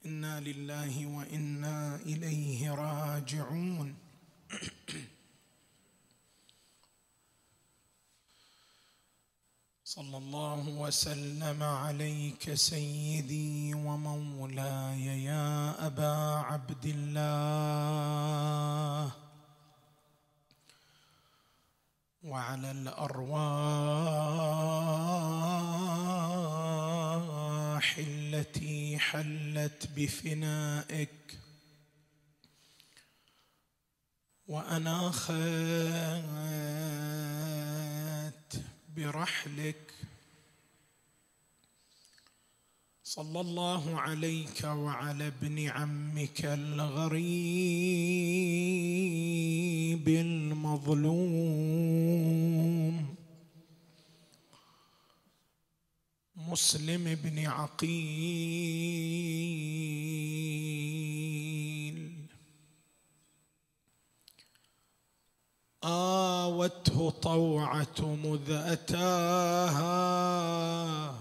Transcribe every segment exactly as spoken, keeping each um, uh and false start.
إنا لله وإنا إليه راجعون. صلى الله وسلم عليك سيدي ومولاي يا أبا عبد الله، وعلى الأرواح التي حلت بفنائك وأناخت برحلك. صلى الله عليك وعلى ابن عمك الغريب المظلوم مسلم بن عقيل. آوته طوعة مذ أتاها،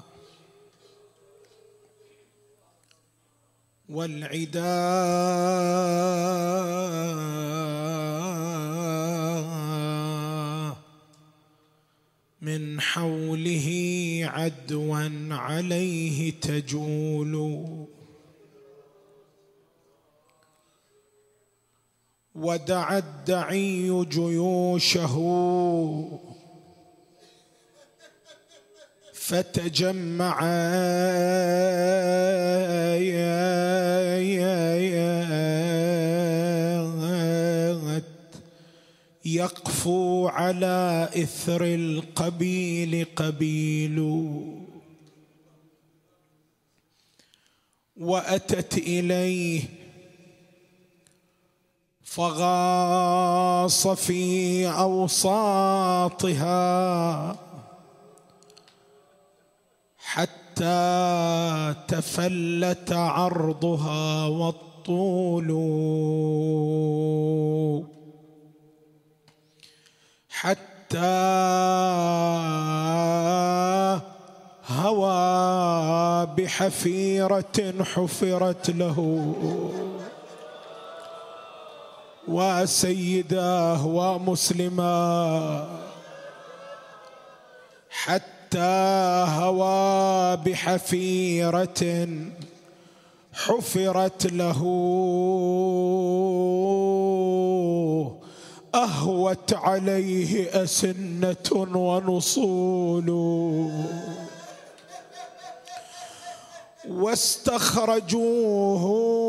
والعدا من حوله عدوا عليه تجول، ودعا الدعي جيوشه فتجمعت يقفو على إثر القبيل قبيل، وأتت إليه فغاص في أوساطها حتى تفلت عرضها والطول، حتى هوى بحفيرة حفرت له، وسيداه ومسلما، حتى هوى بحفيرة حفرت له، أهوت عليه أسنة ونصول، واستخرجوه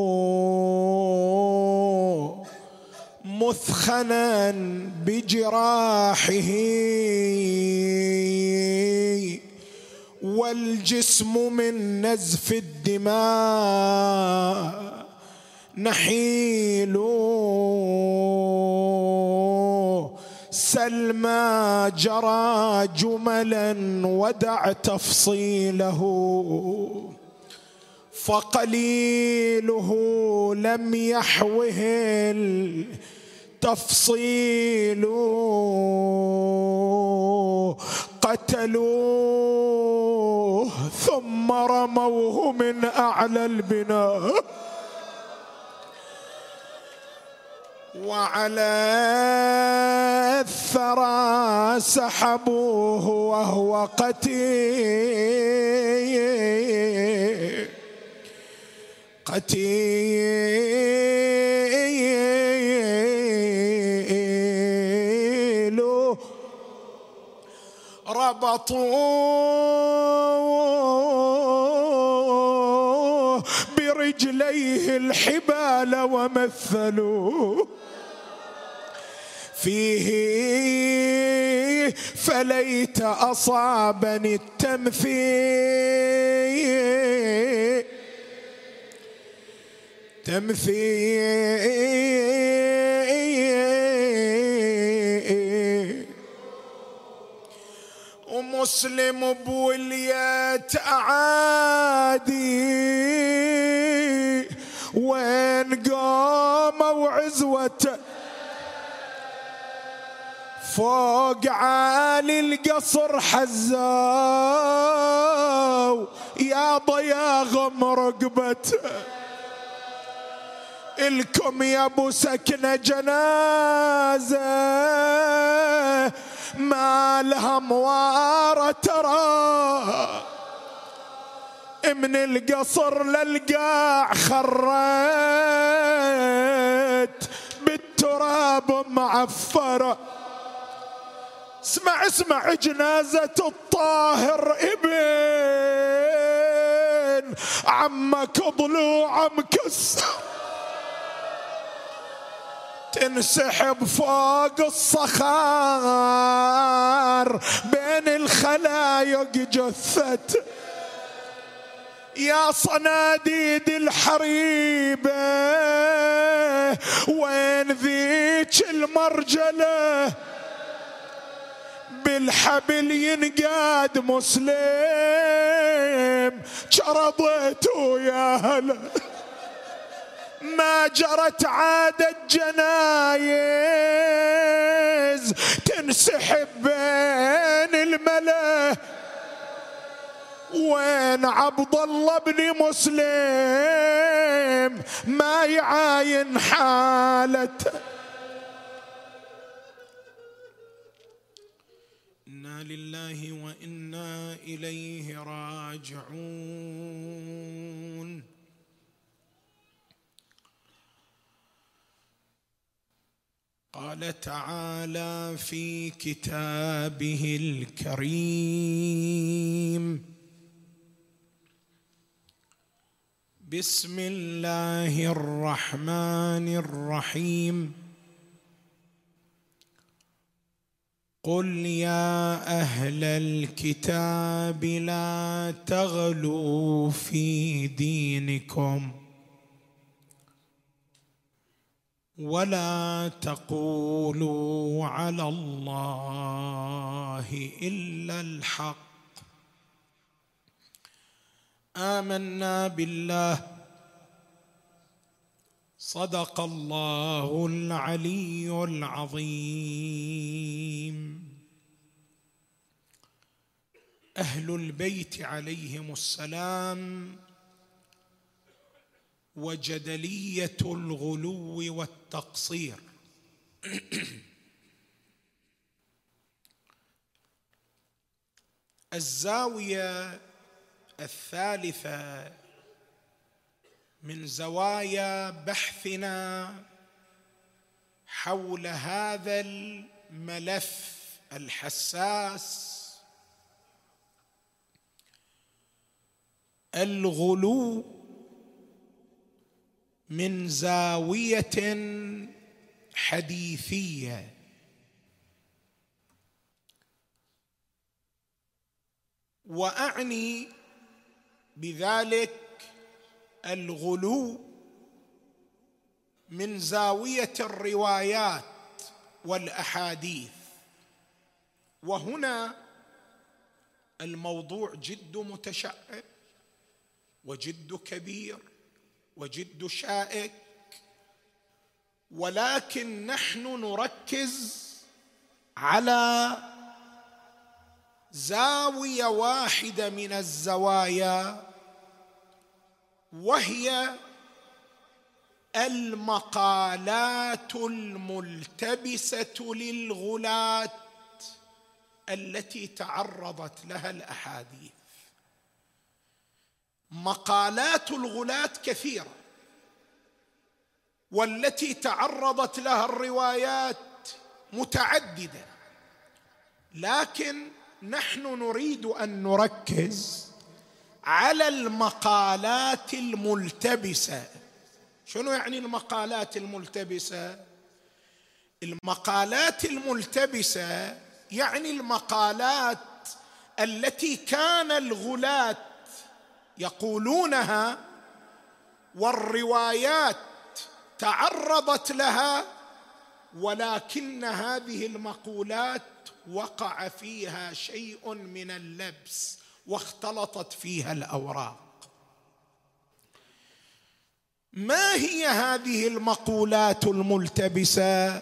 مثخنا بجراحه، والجسم من نزف الدماء نحيل، سلمى جرى جملا ودع تفصيله، فقليله لم يحوه التفصيل، قتلوه ثم رموه من أعلى البناء، وعلى الثرى سحبوه وهو قتيل قتيل، ربطوه برجليه الحبال ومثلوا فيه، فليت أصابني التمثيل تمثيل، ومسلم بولية أعادي وين قام وعزوته فوق عالي القصر حزاو يا ضياغم رقبته. الكم يا ابو سكنة جنازة ما لها موارة ترى، من القصر للقاع خرت بالتراب معفرة. اسمع اسمع جنازة الطاهر ابن عمك ضلوع مكسر، تنسحب فوق الصخار بين الخلايق جثت. يا صناديد الحريبة وين ذيك المرجلة، بالحبل ينقاد مسلم شرضته يا هلا. ما جرت عادة جنايز تنسحب بين الملا، وين عبد الله بن مسلم ما يعاين حالته. إنا لله وإنا إليه راجعون. قال تعالى في كتابه الكريم: بسم الله الرحمن الرحيم. قل يا أهل الكتاب لا تغلوا في دينكم ولا تقولوا على الله إلا الحق. آمنا بالله. صدق الله العلي العظيم. أهل البيت عليهم السلام وجدلية الغلو والتقصير. الزاوية الثالثة من زوايا بحثنا حول هذا الملف الحساس: الغلو من زاوية حديثية. وأعني بذلك الغلو من زاوية الروايات والأحاديث. وهنا الموضوع جد متشعب وجد كبير وجد شائك، ولكن نحن نركز على زاوية واحدة من الزوايا، وهي المقالات الملتبسة للغلاة التي تعرضت لها الأحاديث. مقالات الغلاة كثيرة، والتي تعرضت لها الروايات متعددة، لكن نحن نريد أن نركز على المقالات الملتبسة. شنو يعني المقالات الملتبسة؟ المقالات الملتبسة يعني المقالات التي كان الغلاة يقولونها والروايات تعرضت لها، ولكن هذه المقولات وقع فيها شيء من اللبس واختلطت فيها الأوراق. ما هي هذه المقولات الملتبسة؟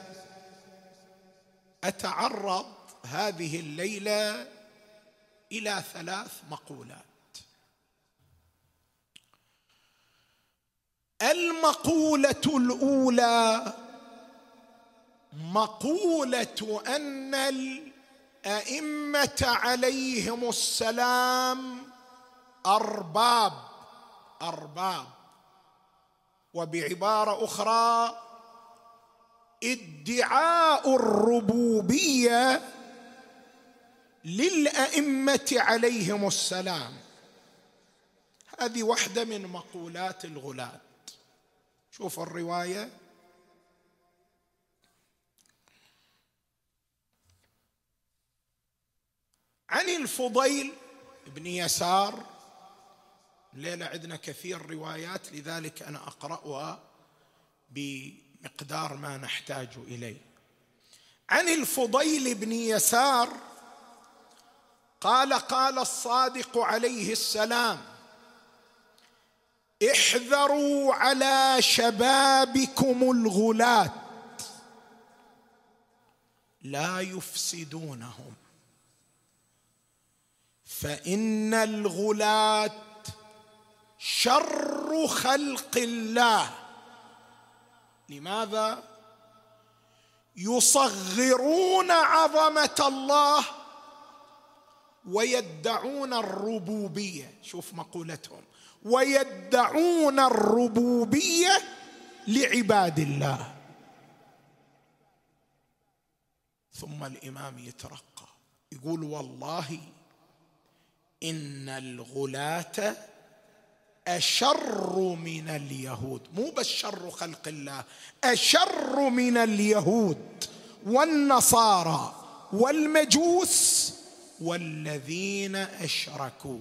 أتعرض هذه الليلة إلى ثلاث مقولات. المقولة الأولى مقولة أن الأئمة عليهم السلام أرباب أرباب وبعبارة أخرى ادعاء الربوبية للأئمة عليهم السلام. هذه واحدة من مقولات الغلاة. شوف الرواية: عن الفضيل بن يسار. الليلة عندنا كثير روايات، لذلك أنا أقرأها بمقدار ما نحتاج إليه. عن الفضيل بن يسار قال: قال الصادق عليه السلام: احذروا على شبابكم الغلاة لا يفسدونهم، فإن الغلاة شر خلق الله. لماذا؟ يصغرون عظمة الله ويدعون الربوبية. شوف مقولتهم: ويدعون الربوبية لعباد الله. ثم الإمام يترقى يقول: والله إن الغلاة أشر من اليهود. مو بس شر خلق الله، أشر من اليهود والنصارى والمجوس والذين أشركوا.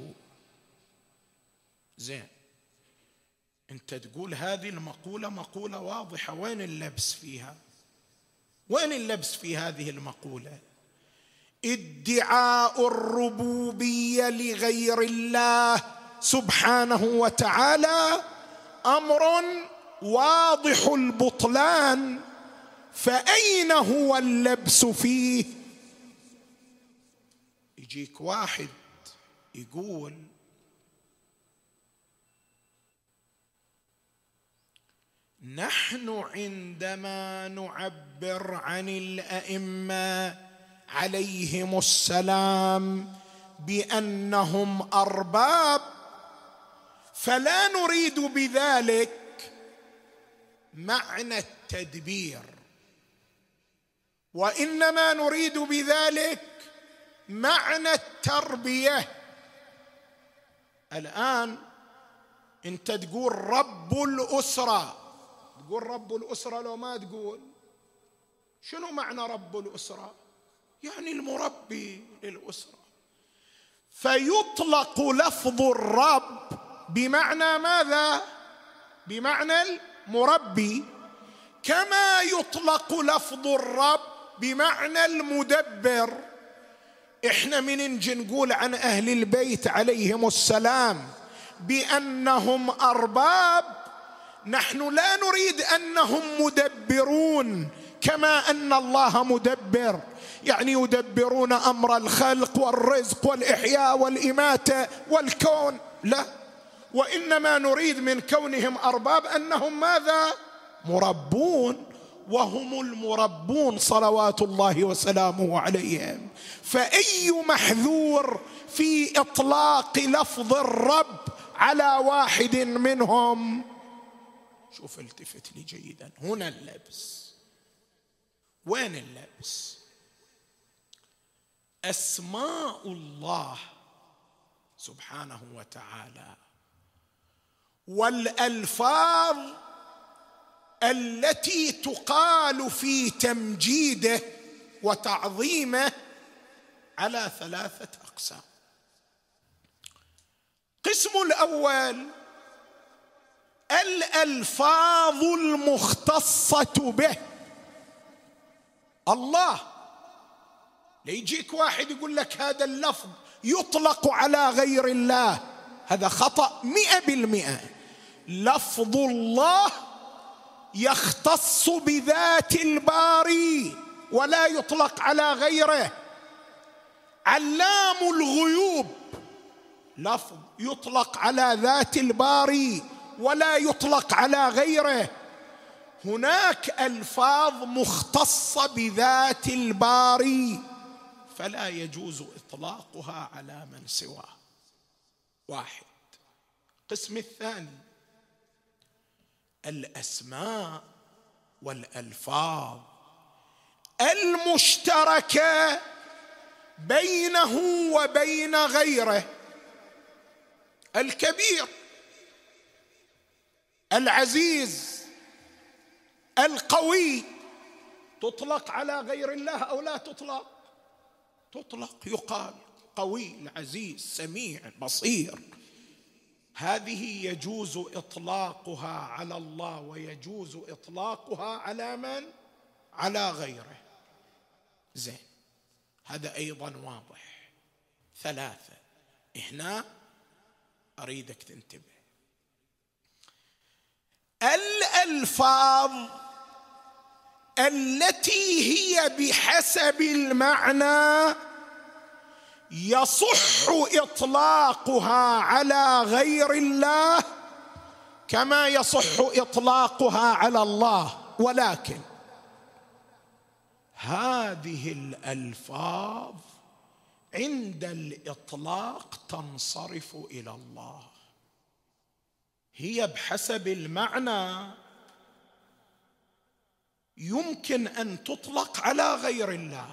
زين، أنت تقول هذه المقولة مقولة واضحة، وين اللبس فيها؟ وين اللبس في هذه المقولة؟ ادعاء الربوبية لغير الله سبحانه وتعالى أمر واضح البطلان، فأين هو اللبس فيه؟ يجيك واحد يقول: نحن عندما نعبر عن الأئمة عليهم السلام بأنهم أرباب، فلا نريد بذلك معنى التدبير، وإنما نريد بذلك معنى التربية. الآن أنت تقول رب الأسرة، تقول رب الأسرة لو ما تقول شنو معنى رب الأسرة؟ يعني المربي للأسرة. فيطلق لفظ الرب بمعنى ماذا؟ بمعنى المربي، كما يطلق لفظ الرب بمعنى المدبر. احنا من نجي نقول عن أهل البيت عليهم السلام بأنهم أرباب، نحن لا نريد أنهم مدبرون كما أن الله مدبر، يعني يدبرون أمر الخلق والرزق والإحياء والإماتة والكون، لا، وإنما نريد من كونهم أرباب أنهم ماذا؟ مربون، وهم المربون صلوات الله وسلامه عليهم. فأي محذور في إطلاق لفظ الرب على واحد منهم؟ شوف، التفت لي جيدا، هنا اللبس. وين اللبس؟ أسماء الله سبحانه وتعالى والألفاظ التي تقال في تمجيده وتعظيمه على ثلاثة أقسام. قسم الأول الألفاظ المختصة به. الله، ليجيك واحد يقول لك هذا اللفظ يطلق على غير الله، هذا خطأ مئة بالمئة. لفظ الله يختص بذات الباري ولا يطلق على غيره. علام الغيوب لفظ يطلق على ذات الباري ولا يطلق على غيره. هناك ألفاظ مختصة بذات الباري فلا يجوز إطلاقها على من سواه. واحد. القسم الثاني الأسماء والألفاظ المشتركة بينه وبين غيره. الكبير، العزيز، القوي، تطلق على غير الله أو لا تطلق؟ تطلق، يقال قوي، العزيز، سميع، بصير. هذه يجوز إطلاقها على الله ويجوز إطلاقها على من؟ على غيره. زين، هذا أيضا واضح. ثلاثة. هنا أريدك تنتبه. الألفاظ التي هي بحسب المعنى يصح إطلاقها على غير الله كما يصح إطلاقها على الله، ولكن هذه الألفاظ عند الإطلاق تنصرف إلى الله. هي بحسب المعنى يمكن أن تطلق على غير الله،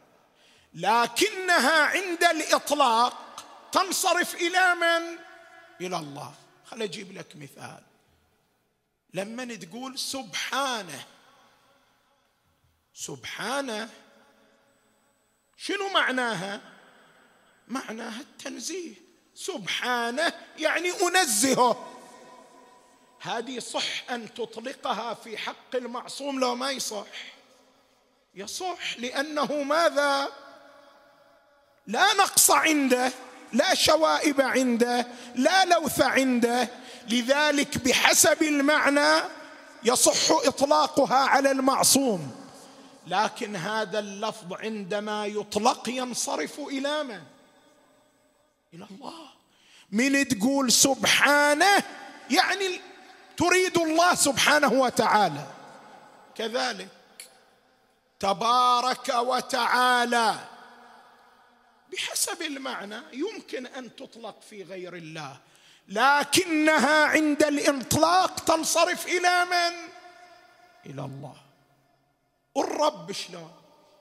لكنها عند الإطلاق تنصرف إلى من؟ إلى الله. خل أجيب لك مثال. لما تقول سبحانه، سبحانه شنو معناها؟ معناها التنزيه. سبحانه يعني أنزهه. هذه صح أن تطلقها في حق المعصوم لو ما يصح؟ يصح، لأنه ماذا؟ لا نقص عنده، لا شوائب عنده، لا لوث عنده، لذلك بحسب المعنى يصح إطلاقها على المعصوم. لكن هذا اللفظ عندما يطلق ينصرف إلى من؟ إلى الله. من تقول سبحانه يعني تريد الله سبحانه وتعالى. كذلك تبارك وتعالى بحسب المعنى يمكن أن تطلق في غير الله، لكنها عند الإطلاق تنصرف إلى من؟ إلى الله. الرب شلون؟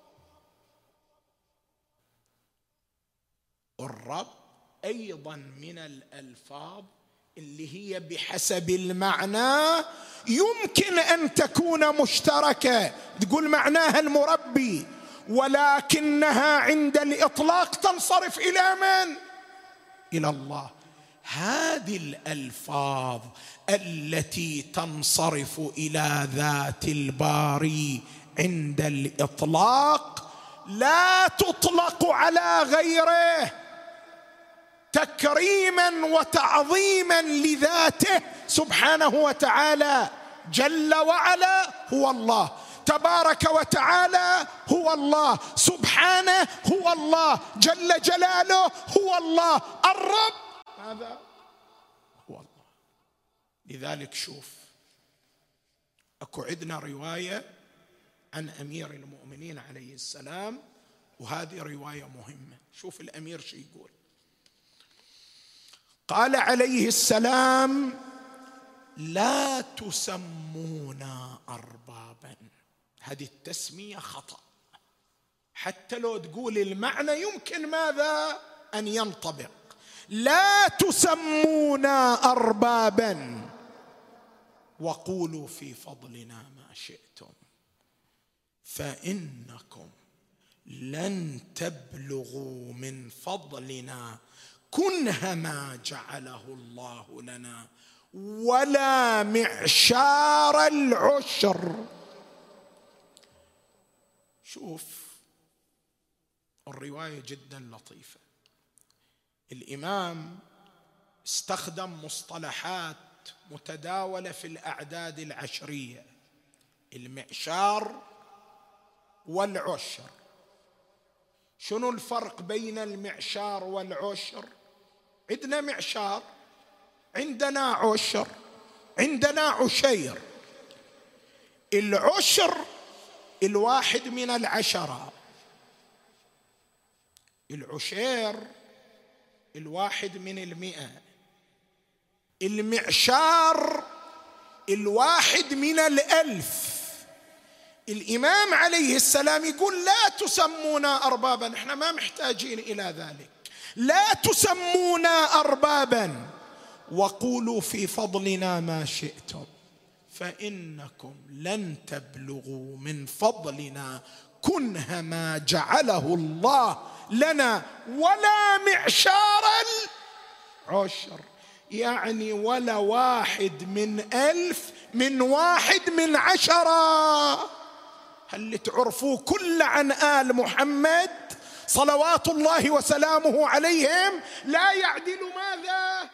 الرب أيضا من الألفاظ اللي هي بحسب المعنى يمكن أن تكون مشتركة، تقول معناها المربي، ولكنها عند الإطلاق تنصرف إلى من؟ إلى الله. هذه الألفاظ التي تنصرف إلى ذات الباري عند الإطلاق لا تطلق على غيره تكريما وتعظيما لذاته سبحانه وتعالى. جل وعلا هو الله، تبارك وتعالى هو الله، سبحانه هو الله، جل جلاله هو الله، الرب هذا هو الله. لذلك شوف، اكو عندنا رواية عن أمير المؤمنين عليه السلام، وهذه رواية مهمة. شوف الأمير شو يقول. قال عليه السلام: لا تسمونا أربابا. هذه التسمية خطأ، حتى لو تقول المعنى يمكن ماذا؟ أن ينطبق. لا تسمونا أربابا وقولوا في فضلنا ما شئتم فإنكم لن تبلغوا من فضلنا كنه ما جعله الله لنا ولا معشار العشر. شوف الرواية جدا لطيفة. الإمام استخدم مصطلحات متداولة في الأعداد العشرية: المعشار والعشر. شنو الفرق بين المعشار والعشر؟ عندنا معشار، عندنا عشر. عندنا عشير. العشر الواحد من العشرة، العشير الواحد من المئة، المعشار الواحد من الألف. الإمام عليه السلام يقول لا تسمونا أربابا، احنا ما محتاجين إلى ذلك، لا تسمونا أربابا وقولوا في فضلنا ما شئتم فإنكم لن تبلغوا من فضلنا كنه ما جعله الله لنا ولا معشار العشر، يعني ولا واحد من ألف من واحد من عشرة. هل تعرفوا كل عن آل محمد صلوات الله وسلامه عليهم لا يعدل ماذا؟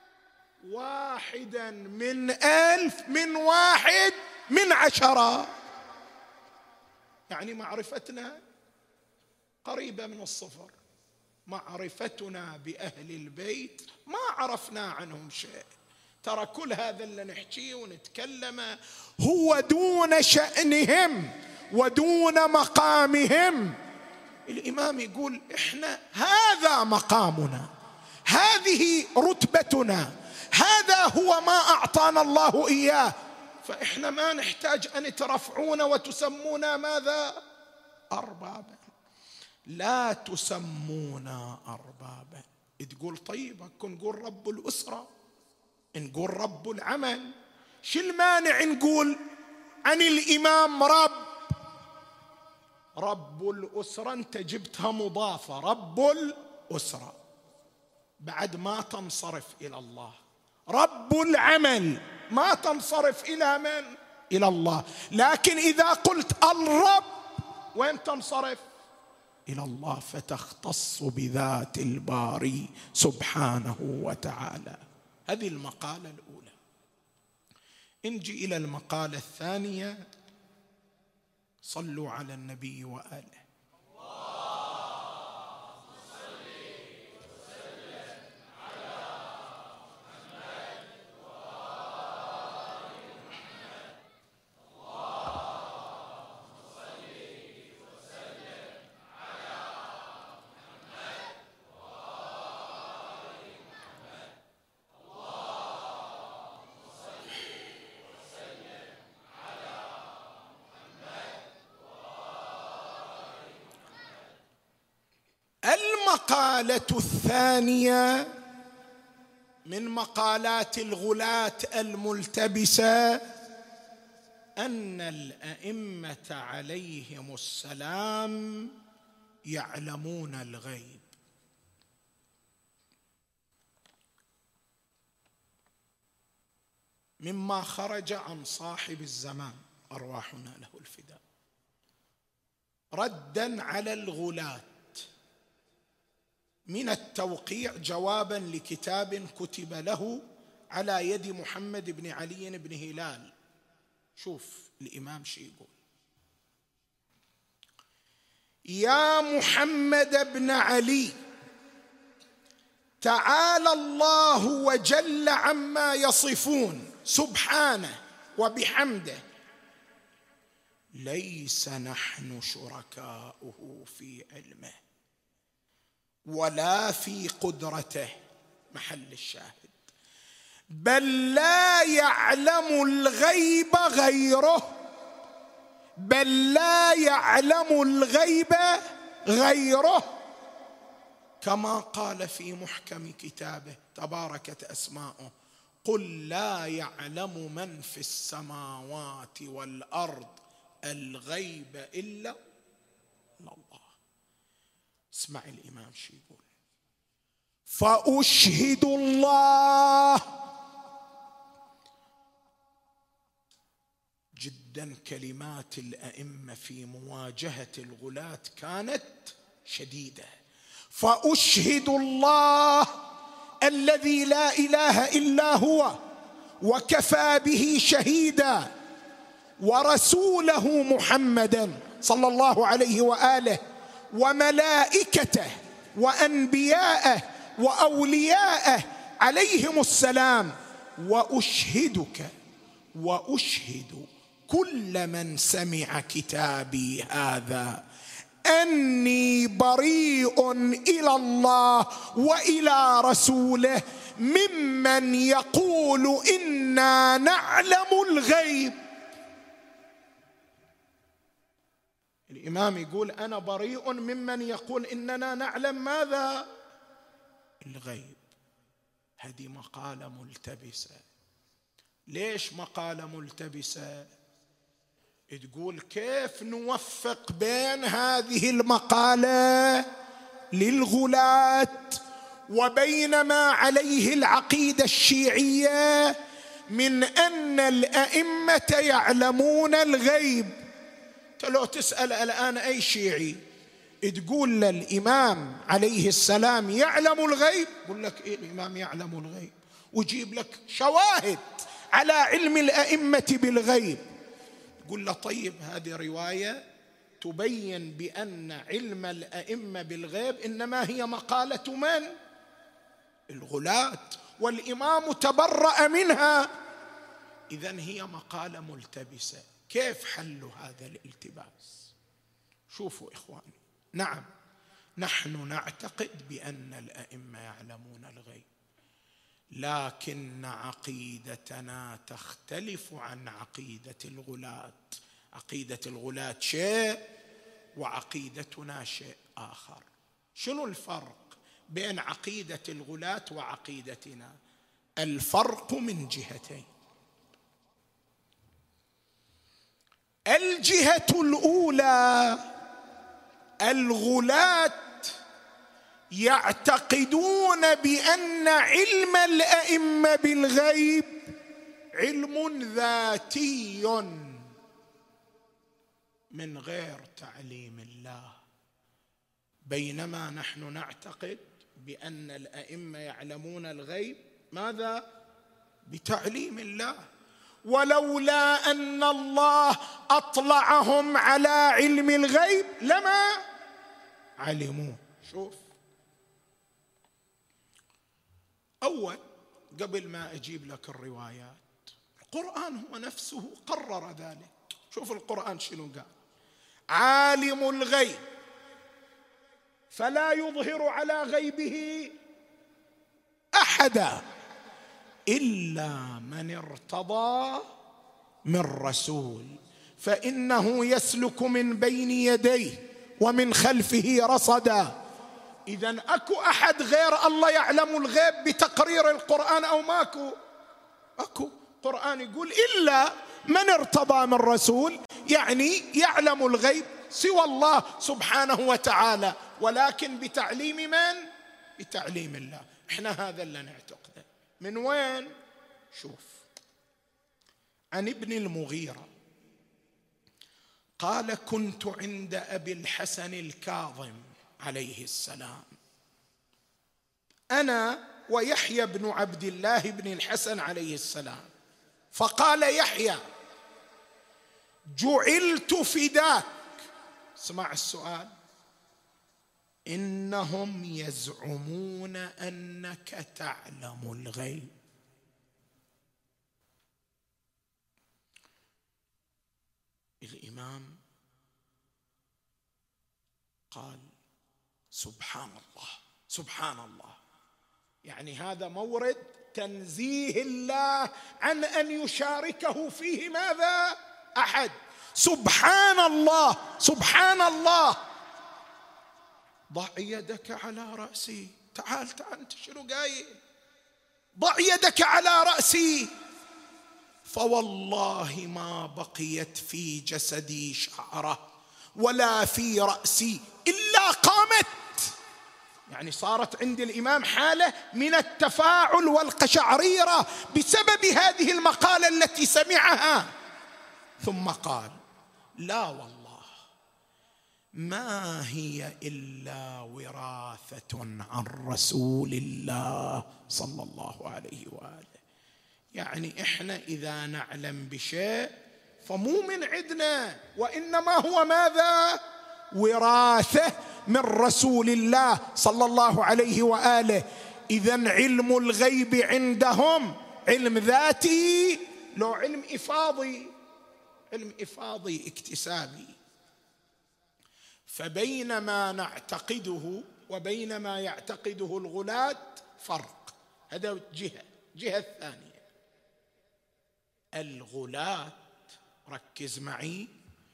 واحدا من ألف من واحد من عشرة. يعني معرفتنا قريبة من الصفر. معرفتنا بأهل البيت ما عرفنا عنهم شيء. ترى كل هذا اللي نحكيه ونتكلمه هو دون شأنهم ودون مقامهم. الإمام يقول إحنا هذا مقامنا، هذه رتبتنا، هذا هو ما أعطانا الله إياه، فإحنا ما نحتاج أن ترفعونا وتسمونا ماذا؟ أربابا. لا تسمونا أربابا. تقول طيب نقول رب الأسرة، نقول رب العمل، شو المانع نقول عن الإمام رب؟ رب الأسرة أنت جبتها مضافة، رب الأسرة بعد ما تنصرف إلى الله. رب العمل ما تنصرف إلى من؟ إلى الله. لكن إذا قلت الرب وين تنصرف؟ إلى الله، فتختص بذات الباري سبحانه وتعالى. هذه المقالة الأولى. نجي إلى المقالة الثانية. صلوا على النبي وآله. المقالة الثانية من مقالات الغلاة الملتبسة أن الأئمة عليهم السلام يعلمون الغيب. مما خرج عن صاحب الزمان أرواحنا له الفداء، ردا على الغلاة من التوقيع جوابا لكتاب كتب له على يد محمد بن علي بن هلال. شوف الإمام شي يقول: يا محمد بن علي، تعالى الله وجل عما يصفون سبحانه وبحمده، ليس نحن شركاؤه في علمه ولا في قدرته، محل الشاهد، بل لا يعلم الغيب غيره، بل لا يعلم الغيب غيره، كما قال في محكم كتابه تباركت أسماؤه: قل لا يعلم من في السماوات والأرض الغيب إلا الله. اسمع الإمام شو يقول: فأشهد الله. جدا كلمات الأئمة في مواجهة الغلاة كانت شديدة. فأشهد الله الذي لا إله إلا هو وكفى به شهيدا، ورسوله محمدا صلى الله عليه وآله، وملائكته وأنبياءه وأولياءه عليهم السلام، وأشهدك وأشهد كل من سمع كتابي هذا أني بريء إلى الله وإلى رسوله ممن يقول إنا نعلم الغيب. الإمام يقول أنا بريء ممن يقول إننا نعلم ماذا؟ الغيب. هذه مقالة ملتبسة. ليش مقالة ملتبسة؟ تقول كيف نوفق بين هذه المقالة للغلاة وبين ما عليه العقيدة الشيعية من أن الأئمة يعلمون الغيب. لو تسأل الآن أي شيعي تقول للإمام عليه السلام يعلم الغيب، يقول لك إيه الإمام يعلم الغيب، ويجيب لك شواهد على علم الأئمة بالغيب. يقول له طيب هذه رواية تبين بأن علم الأئمة بالغيب إنما هي مقالة من؟ الغلاة، والإمام تبرأ منها. إذن هي مقالة ملتبسة. كيف حل هذا الالتباس؟ شوفوا إخواني، نعم نحن نعتقد بأن الأئمة يعلمون الغيب، لكن عقيدتنا تختلف عن عقيدة الغلاة. عقيدة الغلاة شيء وعقيدتنا شيء آخر. شنو الفرق بين عقيدة الغلاة وعقيدتنا؟ الفرق من جهتين. الجهة الأولى، الغلاة يعتقدون بأن علم الأئمة بالغيب علم ذاتي من غير تعليم الله، بينما نحن نعتقد بأن الأئمة يعلمون الغيب ماذا؟ بتعليم الله. ولولا أن الله أطلعهم على علم الغيب لما علموه. شوف، أول قبل ما أجيب لك الروايات، القرآن هو نفسه قرر ذلك. شوف القرآن شنو قال: عالم الغيب فلا يظهر على غيبه أحدا إلا من ارتضى من رسول فإنه يسلك من بين يديه ومن خلفه رصدا. إذن أكو أحد غير الله يعلم الغيب بتقرير القرآن أو ماكو؟ أكو. القرآن يقول إلا من ارتضى من رسول، يعني يعلم الغيب سوى الله سبحانه وتعالى، ولكن بتعليم من؟ بتعليم الله. احنا هذا اللي نعتقده. من وين؟ شوف، عن ابن المغيرة قال: كنت عند أبي الحسن الكاظم عليه السلام أنا ويحيى بن عبد الله بن الحسن عليه السلام، فقال يحيى: جعلت فداك. اسمع السؤال: إنهم يزعمون أنك تعلم الغيب. الإمام قال: سبحان الله سبحان الله، يعني هذا مورد تنزيه الله عن أن يشاركه فيه ماذا؟ أحد. سبحان الله سبحان الله. ضع يدك على رأسي. تعال تعال، أنت شنو قايل؟ ضع يدك على رأسي. فوالله ما بقيت في جسدي شعرة ولا في رأسي إلا قامت. يعني صارت عند الإمام حالة من التفاعل والقشعريرة بسبب هذه المقالة التي سمعها. ثم قال: لا والله ما هي إلا وراثة عن رسول الله صلى الله عليه وآله. يعني إحنا إذا نعلم بشيء فمو من عندنا، وإنما هو ماذا؟ وراثة من رسول الله صلى الله عليه وآله. إذن علم الغيب عندهم علم ذاتي لو علم إفاضي، علم إفاضي اكتسابي. فبينما نعتقده وبين ما يعتقده الغلاة فرق. هذا جهة. جهة الثانية، الغلاة ركز معي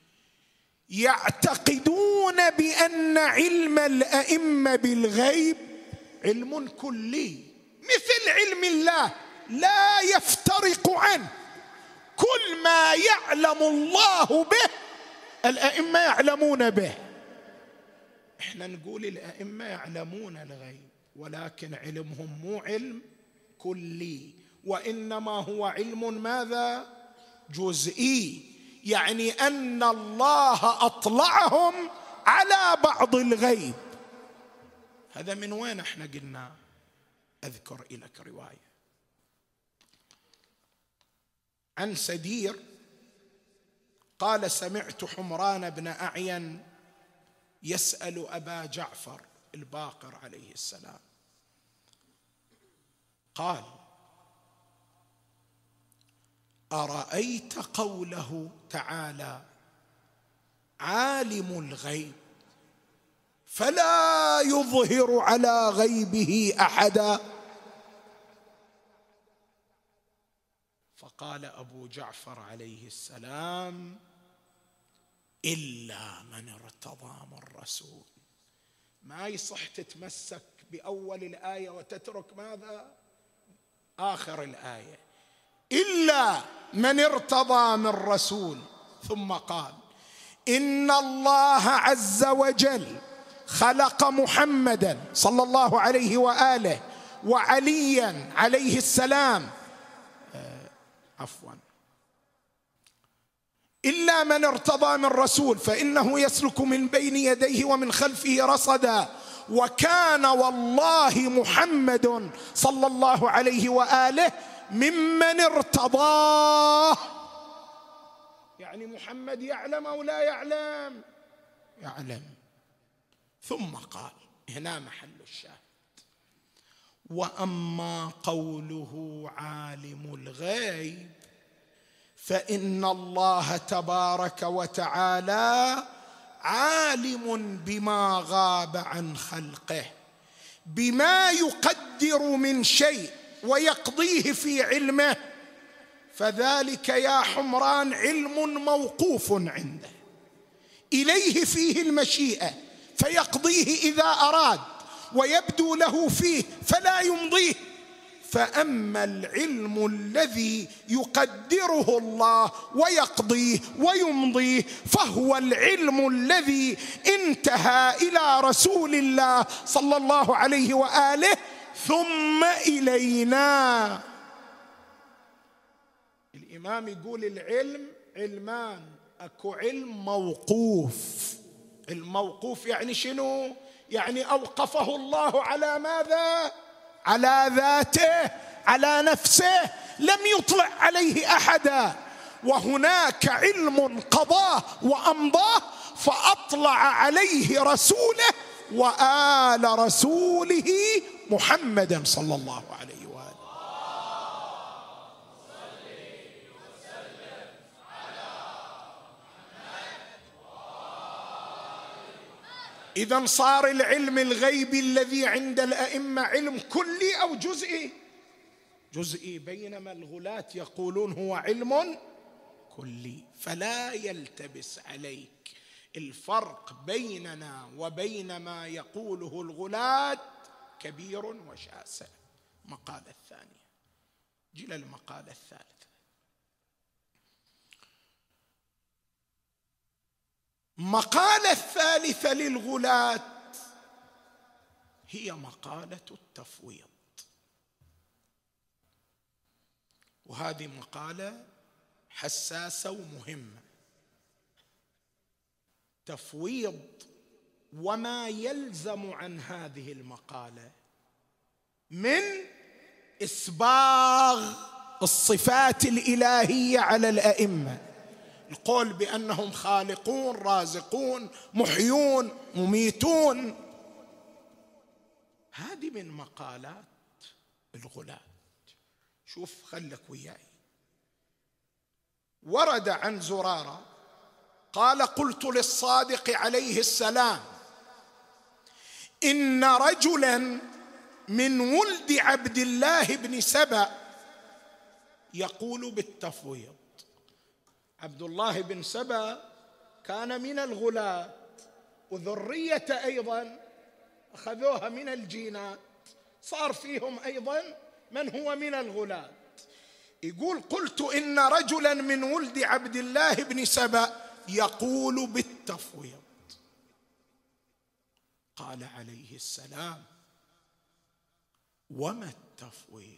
يعتقدون بأن علم الأئمة بالغيب علم كلي مثل علم الله لا يفترق عنه، كل ما يعلم الله به الأئمة يعلمون به. احنا نقول الأئمة يعلمون الغيب، ولكن علمهم مو علم كلي، وإنما هو علم ماذا؟ جزئي، يعني أن الله أطلعهم على بعض الغيب. هذا من وين احنا قلنا؟ أذكر لك رواية عن سدير قال: سمعت حمران بن أعين يسأل أبا جعفر الباقر عليه السلام، قال: أرأيت قوله تعالى: عالم الغيب فلا يظهر على غيبه أحدا؟ فقال أبو جعفر عليه السلام: إلا من ارتضى من رسول. ما يصح تتمسك بأول الآية وتترك ماذا؟ آخر الآية. إلا من ارتضى من رسول. ثم قال: إن الله عز وجل خلق محمدا صلى الله عليه وآله وعليا عليه السلام آه عفوا إلا من ارتضى من رسول فإنه يسلك من بين يديه ومن خلفه رصدا، وكان والله محمد صلى الله عليه وآله ممن ارتضاه. يعني محمد يعلم أو لا يعلم؟ يعلم. ثم قال، هنا محل الشاهد: وأما قوله عالم الغيب فإن الله تبارك وتعالى عالم بما غاب عن خلقه، بما يقدر من شيء ويقضيه في علمه، فذلك يا حمران علم موقوف عنده، إليه فيه المشيئة فيقضيه إذا أراد، ويبدو له فيه فلا يمضيه. فأما العلم الذي يقدره الله ويقضيه ويمضيه فهو العلم الذي انتهى إلى رسول الله صلى الله عليه وآله ثم إلينا. الإمام يقول العلم علمان، أكو علم موقوف. الموقوف يعني شنو؟ يعني أوقفه الله على ماذا؟ على ذاته، على نفسه، لم يطلع عليه أحدا. وهناك علم قضاه وأمضاه فأطلع عليه رسوله وآل رسوله محمدا صلى الله عليه وآله. إذن صار العلم الغيبي الذي عند الأئمة علم كلي أو جزئي؟ جزئي، بينما الغلاة يقولون هو علم كلي. فلا يلتبس عليك الفرق بيننا وبين ما يقوله الغلاة كبير وشاسع. مقالة الثانية، جل المقالة الثالثة. مقالة الثالثة للغلاة هي مقالة التفويض، وهذه مقالة حساسة ومهمة. تفويض وما يلزم عن هذه المقالة من إسباغ الصفات الإلهية على الأئمة، القول بأنهم خالقون رازقون محيون مميتون، هذه من مقالات الغلاة. شوف خلك وياي. ورد عن زرارة قال: قلت للصادق عليه السلام: إن رجلا من ولد عبد الله بن سبأ يقول بالتفويض. عبد الله بن سبأ كان من الغلاة، وذرية أيضا أخذوها من الجينات، صار فيهم أيضا من هو من الغلاة. يقول: قلت إن رجلا من ولد عبد الله بن سبأ يقول بالتفويض. قال عليه السلام: وما التفويض؟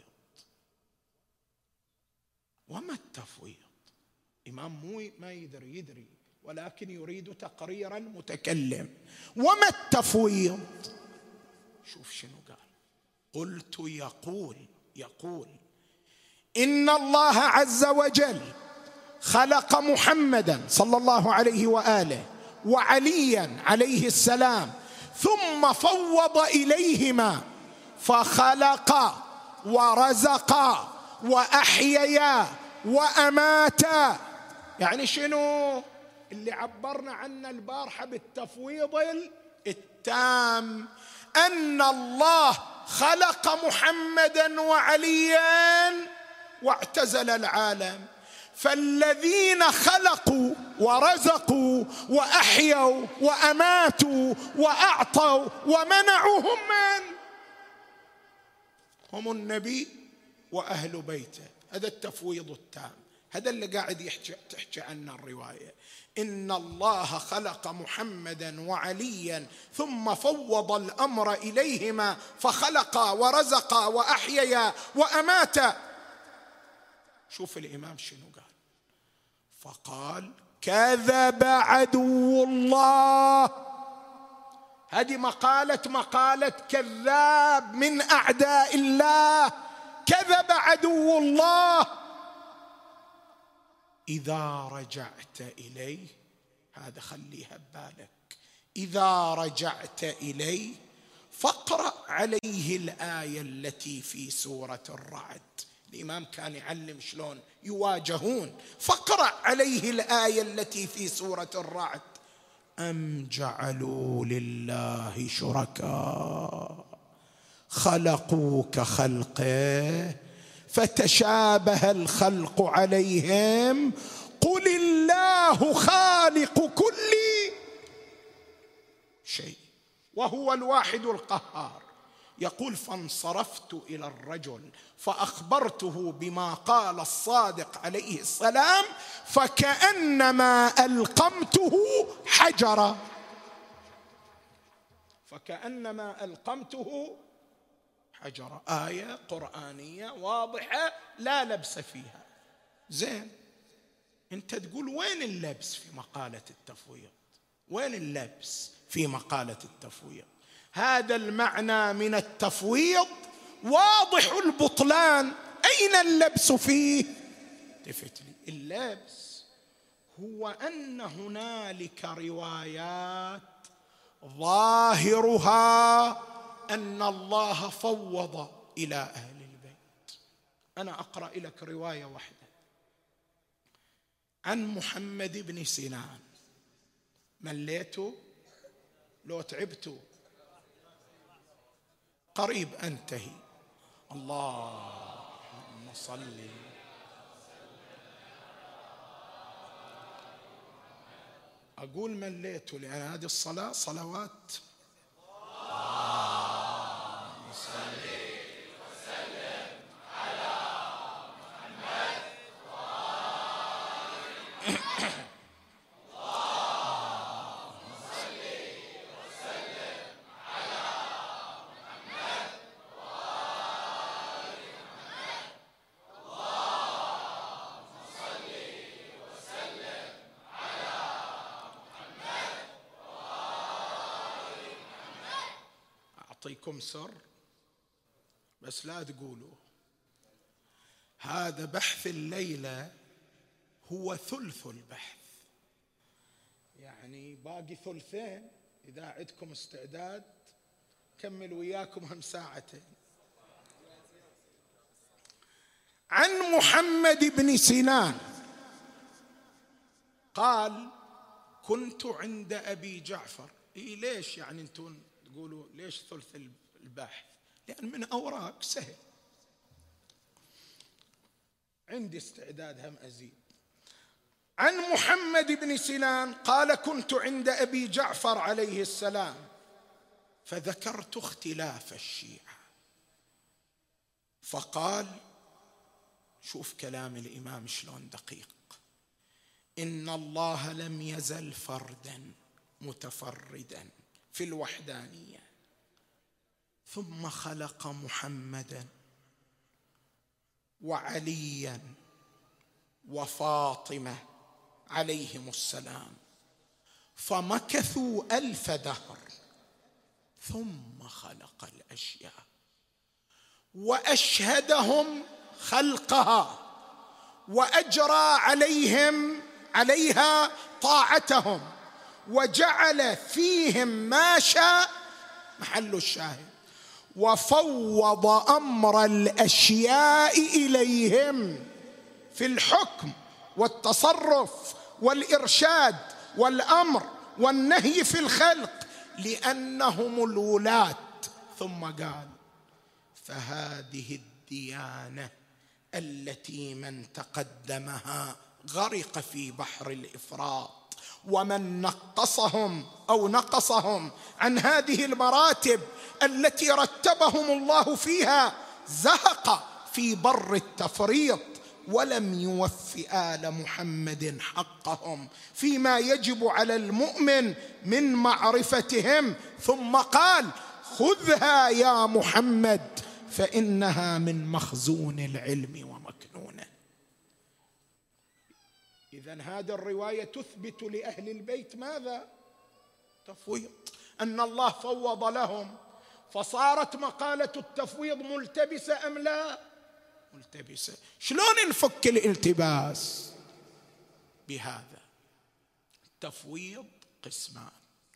وما التفويض؟ إمام مو ما يدري يدري ولكن يريد تقريرا متكلم. وما التفويض؟ شوف شنو قال. قلت: يقول يقول إن الله عز وجل خلق محمدا صلى الله عليه وآله وعليا عليه السلام، ثم فوض إليهما فخلق ورزق وأحيا وأمات. يعني شنو اللي عبرنا عنه البارحة بالتفويض التام؟ أن الله خلق محمدا وعليا واعتزل العالم، فالذين خلقوا ورزقوا وأحيوا وأماتوا وأعطوا ومنعوا هم من؟ هم النبي وأهل بيته. هذا التفويض التام، هذا اللي قاعد يحكي تحكي عنه الرواية. إن الله خلق محمدا وعليا ثم فوض الأمر إليهما فخلق ورزق وأحيا وأمات. شوف الإمام شنو قال. فقال: كذب عدو الله. هذه مقالة مقالة كذاب من أعداء الله. كذب عدو الله. إذا رجعت إليه، هذا خليها ببالك، إذا رجعت إليه فاقرأ عليه الآية التي في سورة الرعد. الإمام كان يعلم شلون يواجهون. فاقرأ عليه الآية التي في سورة الرعد: أم جعلوا لله شركاء خلقوا كخلقه فتشابه الخلق عليهم قل الله خالق كل شيء وهو الواحد القهار. يقول: فانصرفت إلى الرجل فأخبرته بما قال الصادق عليه السلام فكأنما ألقمته حجرا. فكأنما ألقمته حجرا. آية قرآنية واضحة لا لبس فيها. زين، أنت تقول وين اللبس في مقالة التفويض؟ وين اللبس في مقالة التفويض؟ هذا المعنى من التفويض واضح البطلان. أين اللبس فيه؟ التفت لي. اللبس هو أن هنالك روايات ظاهرها أن الله فوض إلى أهل البيت. أنا أقرأ لك رواية واحدة عن محمد بن سنان. مليتوا لو تعبتوا؟ قريب أنتهي. اللهم صل. أقول مليتوا لأن هذه الصلاة صلوات. اللهم صل وسلم على محمد أعطيكم سر بس لا تقولوا. هذا بحث الليلة هو ثلث البحث، يعني باقي ثلثين. إذا عندكم استعداد كمل وياكم هم ساعتين. عن محمد بن سنان قال: كنت عند أبي جعفر. إيه ليش يعني أنتم تقولوا ليش ثلث الباحث؟ لأن من أوراق سهل، عندي استعداد هم أزيد. عن محمد بن سنان قال: كنت عند أبي جعفر عليه السلام فذكرت اختلاف الشيعة، فقال، شوف كلام الإمام شلون دقيق: إن الله لم يزل فردا متفردا في الوحدانية، ثم خلق محمدا وعليا وفاطمة عليهم السلام، فمكثوا ألف دهر، ثم خلق الأشياء وأشهدهم خلقها وأجرى عليهم عليها طاعتهم وجعل فيهم ما شاء، محل الشاهد، وفوض أمر الأشياء إليهم في الحكم والتصرف والإرشاد والأمر والنهي في الخلق، لأنهم الولاة. ثم قال: فهذه الديانة التي من تقدمها غرق في بحر الإفراط، ومن نقصهم أو نقصهم عن هذه المراتب التي رتبهم الله فيها زهق في بر التفريط، ولم يوف آل محمد حقهم فيما يجب على المؤمن من معرفتهم. ثم قال: خذها يا محمد فإنها من مخزون العلم ومكنونه. إذن هذه الرواية تثبت لأهل البيت ماذا؟ تفويض، أن الله فوض لهم، فصارت مقالة التفويض ملتبسة أم لا؟ ملتبسة. شلون نفك الالتباس؟ بهذا: التفويض قسمان،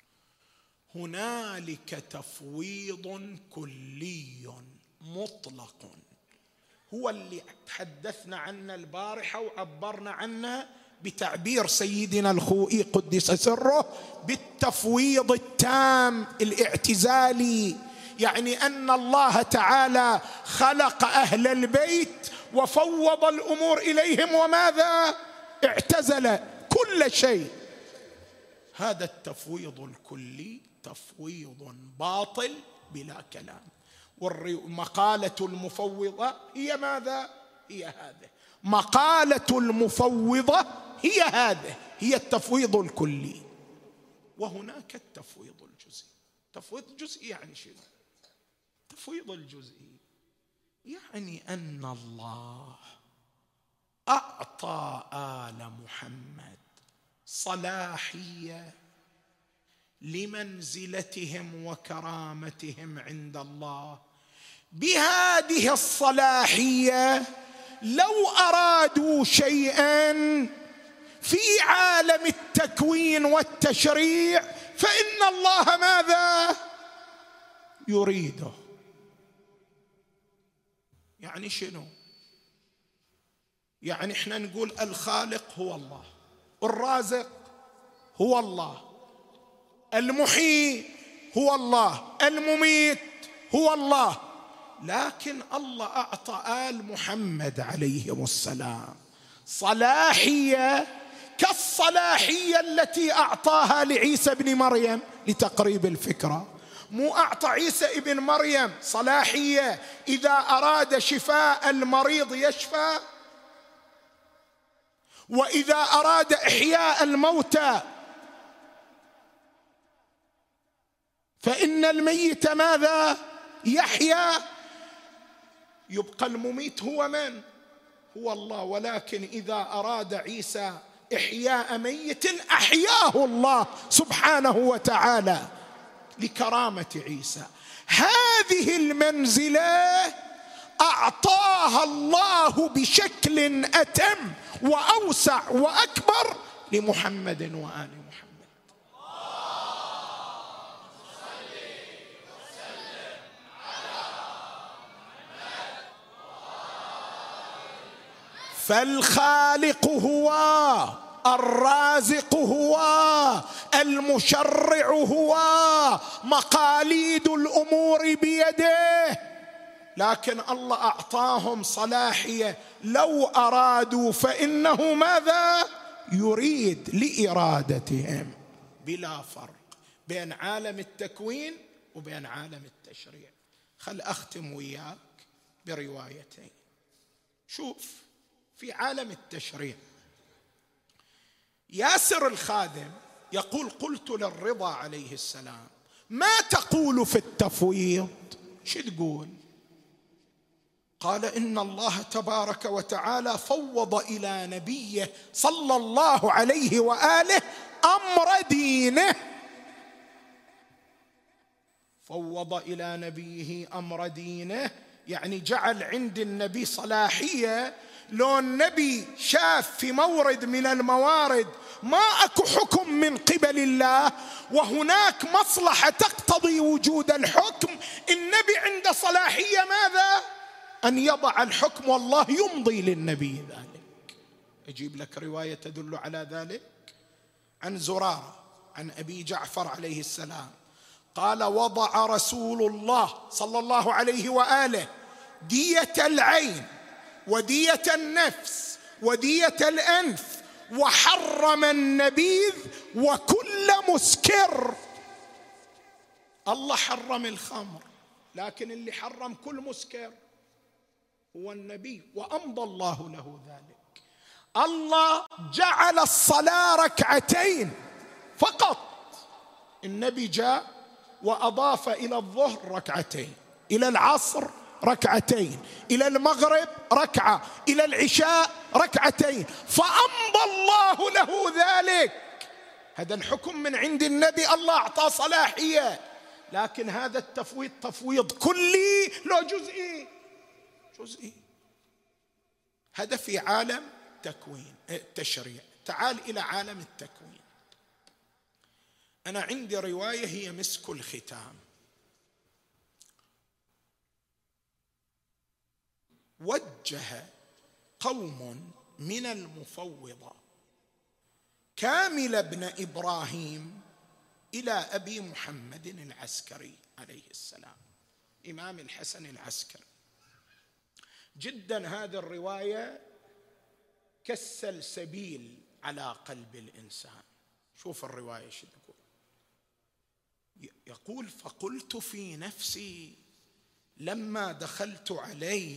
هنالك تفويض كلي مطلق، هو اللي تحدثنا عنه البارحة وعبرنا عنه بتعبير سيدنا الخوئي قدس سره بالتفويض التام الاعتزالي، يعني أن الله تعالى خلق أهل البيت وفوض الأمور إليهم، وماذا؟ اعتزل كل شيء. هذا التفويض الكلي تفويض باطل بلا كلام. والمقالة المفوضة هي ماذا؟ هي هذا. مقالة المفوضة هي هذا، هي التفويض الكلي. وهناك التفويض الجزئي. تفويض الجزئي يعني شنو؟ التفويض الجزئي يعني أن الله أعطى آل محمد صلاحية لمنزلتهم وكرامتهم عند الله. بهذه الصلاحية لو أرادوا شيئا في عالم التكوين والتشريع فإن الله ماذا؟ يريده. يعني شنو؟ يعني احنا نقول الخالق هو الله، الرازق هو الله، المحيي هو الله، المميت هو الله، لكن الله أعطى آل محمد عليهم السلام صلاحية كالصلاحية التي أعطاها لعيسى بن مريم. لتقريب الفكرة، مو أعطى عيسى ابن مريم صلاحية إذا أراد شفاء المريض يشفى، وإذا أراد إحياء الموتى فإن الميت ماذا؟ يحيا. يبقى المميت هو من؟ هو الله. ولكن إذا أراد عيسى إحياء ميت أحياه الله سبحانه وتعالى لكرامة عيسى. هذه المنزلة أعطاها الله بشكل أتم وأوسع وأكبر لمحمد وآل محمد. فالخالق هو، الرازق هو، المشرع هو، مقاليد الأمور بيده، لكن الله أعطاهم صلاحية لو أرادوا فإنه ماذا يريد لإرادتهم، بلا فرق بين عالم التكوين وبين عالم التشريع. خل أختم وياك بروايتين. شوف، في عالم التشريع ياسر الخادم يقول: قلت للرضا عليه السلام: ما تقول في التفويض؟ شو تقول؟ قال: إن الله تبارك وتعالى فوض إلى نبيه صلى الله عليه وآله أمر دينه. فوض إلى نبيه أمر دينه يعني جعل عند النبي صلاحية، لو النبي شاف في مورد من الموارد ما أكو حكم من قبل الله وهناك مصلحة تقتضي وجود الحكم، النبي عنده صلاحية ماذا؟ أن يضع الحكم، والله يمضي للنبي ذلك. أجيب لك رواية تدل على ذلك عن زرارة عن أبي جعفر عليه السلام قال: وضع رسول الله صلى الله عليه وآله دية العين ودية النفس ودية الأنف، وحرم النبيذ وكل مسكر. الله حرم الخمر، لكن اللي حرم كل مسكر هو النبي، وأمضى الله له ذلك. الله جعل الصلاة ركعتين فقط، النبي جاء وأضاف إلى الظهر ركعتين، إلى العصر ركعتين، إلى المغرب ركعة، إلى العشاء ركعتين، فأمضى الله له ذلك. هذا الحكم من عند النبي، الله أعطاه صلاحية، لكن هذا التفويض تفويض كلي لو جزئي جزئي. هذا في عالم تكوين التشريع. تعال إلى عالم التكوين. أنا عندي رواية هي مسك الختام. وجه قوم من المفوضة كامل بن إبراهيم إلى أبي محمد العسكري عليه السلام، إمام الحسن العسكري. جدا هذه الرواية كالسلسبيل على قلب الإنسان. شوف الرواية شو تقول. يقول: فقلت في نفسي لما دخلت عليه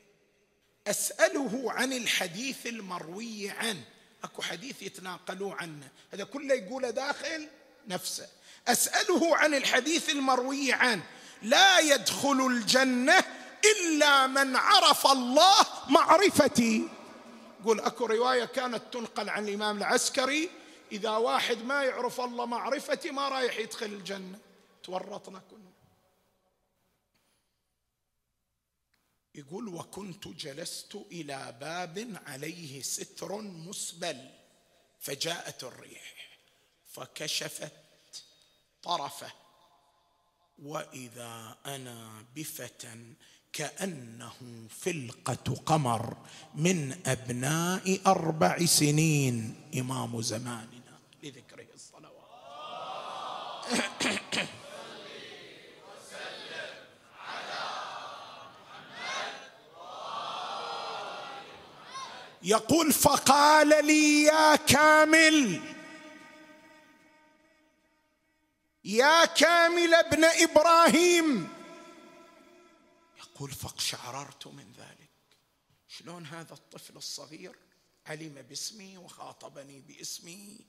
أسأله عن الحديث المروي عنه. أكو حديث يتناقلوا عنه، هذا كله يقول داخل نفسه. أسأله عن الحديث المروي عنه: لا يدخل الجنة إلا من عرف الله معرفتي. يقول أكو رواية كانت تنقل عن الإمام العسكري: إذا واحد ما يعرف الله معرفتي ما رايح يدخل الجنة. تورطنا كنا. يقول: وكنت جلست إلى باب عليه ستر مسبل، فجاءت الريح فكشفت طرفه، وإذا أنا بفتى كأنه فلقة قمر من أبناء أربع سنين، إمام زماننا لذكره الصلوات. يقول: فقال لي: يا كامل، يا كامل ابن إبراهيم. يقول: فاقشعررت من ذلك. شلون هذا الطفل الصغير علم باسمي وخاطبني باسمي؟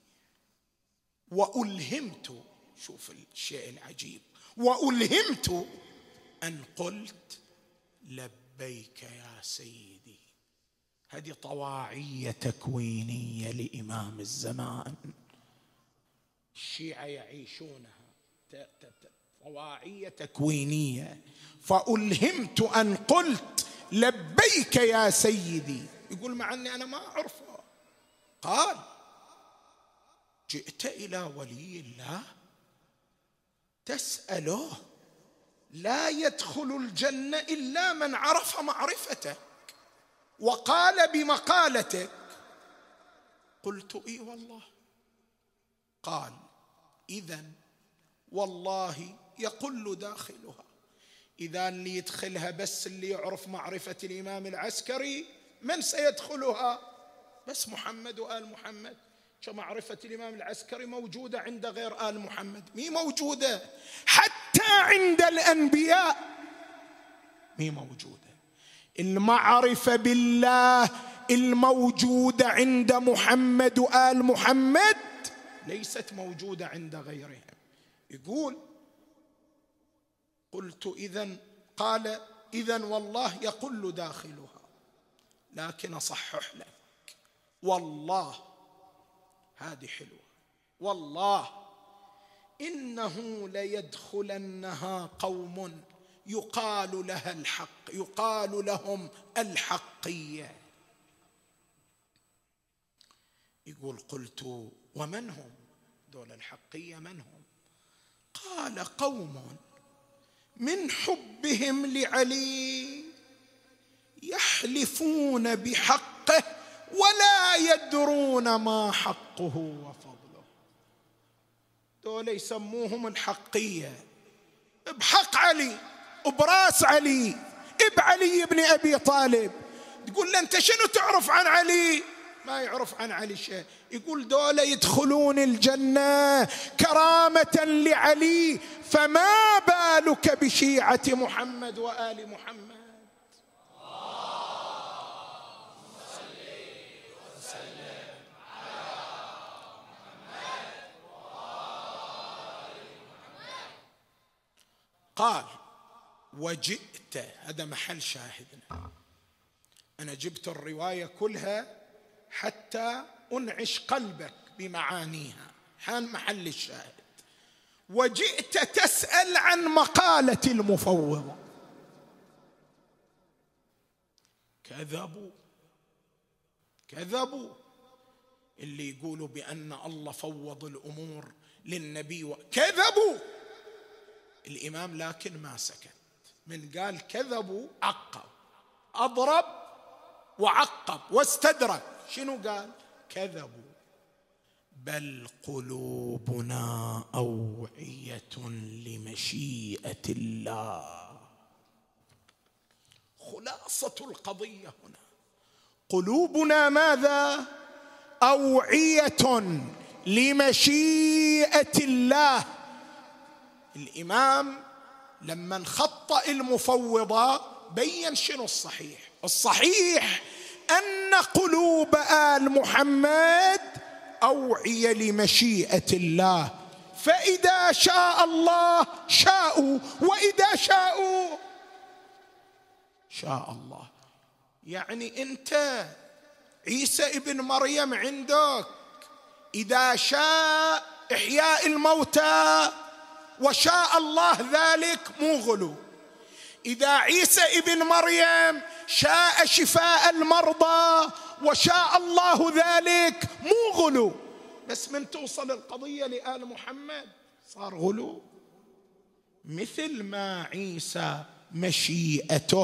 وألهمت، شوف الشيء العجيب، وألهمت أن قلت: لبيك يا سيدي. هذه طواعية تكوينية لإمام الزمان، الشيعة يعيشونها، طواعية تكوينية. فألهمت أن قلت: لبيك يا سيدي. يقول: مع أني أنا ما أعرفه. قال: جئت إلى ولي الله تسأله لا يدخل الجنة إلا من عرف معرفتك. وقال بمقالتك؟ قلت اي والله. قال إذن والله يقل داخلها. إذا اللي يدخلها بس اللي يعرف معرفة الإمام العسكري، من سيدخلها؟ بس محمد وآل محمد. كمعرفة الإمام العسكري موجودة عند غير آل محمد، مي موجودة حتى عند الأنبياء، مي موجودة. المعرفة بالله الموجودة عند محمد وآل محمد ليست موجودة عند غيرهم. يقول قلت إذن، قال إذن والله يقل داخلها، لكن أصحح لك والله، هذه حلوة، والله إنه ليدخلنها قوم يقال لها الحق، يقال لهم الحقية. يقول قلت ومن هم دول الحقية؟ من هم؟ قال قوم من حبهم لعلي يحلفون بحقه ولا يدرون ما حقه وفضله. دول يسموهم الحقية، بحق علي، براس علي، بعلي بن أبي طالب. تقول له أنت شنو تعرف عن علي؟ ما يعرف عن علي شيء. يقول دول يدخلون الجنة كرامة لعلي، فما بالك بشيعة محمد وآل محمد. قال وجئت، هذا محل شاهدنا، أنا جبت الرواية كلها حتى أنعش قلبك بمعانيها، حان محل الشاهد. وجئت تسأل عن مقالة المفوضة. كذبوا كذبوا اللي يقولوا بأن الله فوض الأمور للنبي، كذبوا. الإمام لكن ما سكت، من قال كذبوا عقب، أضرب وعقب واستدرك. شنو قال؟ كذبوا بل قلوبنا أوعية لمشيئة الله. خلاصة القضية هنا، قلوبنا ماذا؟ أوعية لمشيئة الله. الإمام لما خطأ المفوضة بين شنو الصحيح. الصحيح أن قلوب آل محمد أوعية لمشيئة الله، فإذا شاء الله شاءوا، وإذا شاءوا شاء الله. يعني أنت عيسى ابن مريم عندك إذا شاء إحياء الموتى وشاء الله ذلك مو غلو. إذا عيسى ابن مريم شاء شفاء المرضى وشاء الله ذلك مو غلو. بس من توصل القضية لآل محمد صار غلو. مثل ما عيسى مشيئته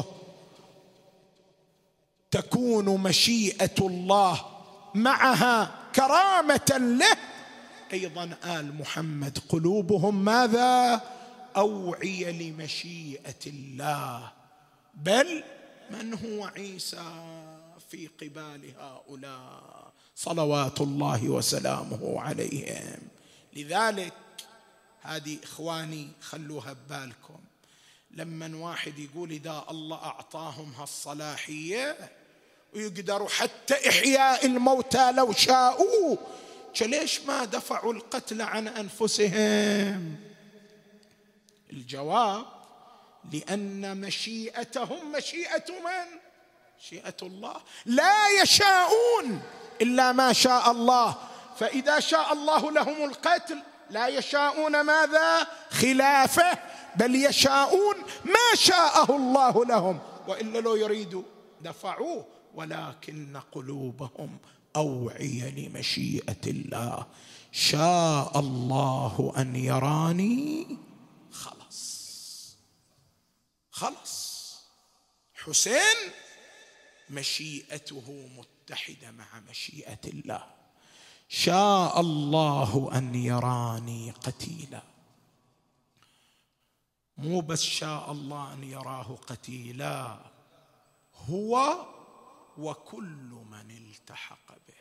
تكون مشيئة الله معها كرامة له، أيضا آل محمد قلوبهم ماذا؟ أوعية لمشيئة الله. بل من هو عيسى في قبال هؤلاء صلوات الله وسلامه عليهم. لذلك هذه إخواني خلوها ببالكم، لما واحد يقول إذا الله أعطاهم هالصلاحية ويقدروا حتى إحياء الموتى لو شاءوا، ليش ما دفعوا القتل عن أنفسهم؟ الجواب لأن مشيئتهم مشيئة من؟ مشيئة الله. لا يشاءون إلا ما شاء الله، فإذا شاء الله لهم القتل لا يشاءون ماذا؟ خلافه، بل يشاءون ما شاءه الله لهم، وإلا لو يريدوا دفعوه. ولكن قلوبهم أوعية لمشيئة الله. شاء الله أن يراني، خلص خلص. حسين مشيئته متحدة مع مشيئة الله. شاء الله أن يراني قتيلا، مو بس شاء الله أن يراه قتيلا، هو وكل من التحق به.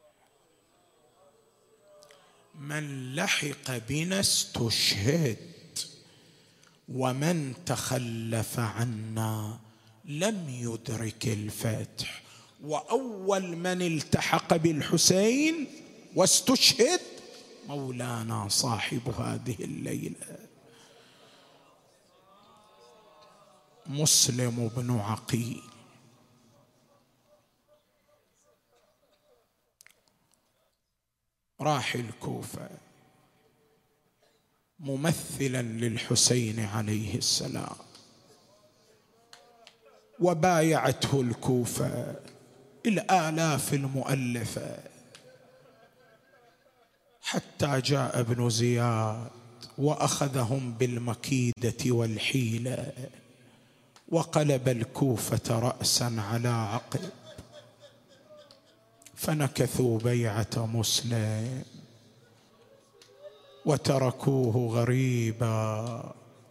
من لحق بنا استشهد، ومن تخلف عنا لم يدرك الفتح. وأول من التحق بالحسين واستشهد مولانا صاحب هذه الليلة مسلم بن عقيل. راح الكوفة ممثلا للحسين عليه السلام، وبايعته الكوفة الآلاف المؤلفة، حتى جاء ابن زياد وأخذهم بالمكيدة والحيلة، وقلب الكوفة رأسا على عقب، فنكثوا بيعة مسلم وتركوه غريبا.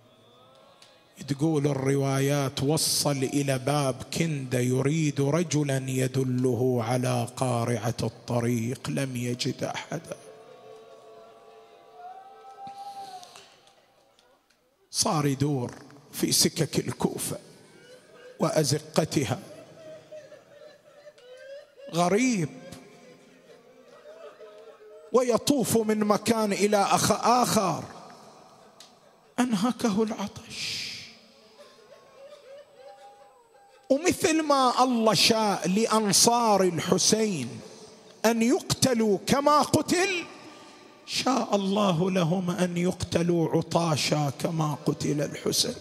تقول الروايات وصل إلى باب كندة يريد رجلا يدله على قارعة الطريق، لم يجد أحدا. صار يدور في سكك الكوفة وأزقتها، غريب، ويطوف من مكان إلى آخر. أنهكه العطش، ومثل ما الله شاء لأنصار الحسين أن يقتلوا كما قتل، شاء الله لهم أن يقتلوا عطاشا كما قتل الحسين.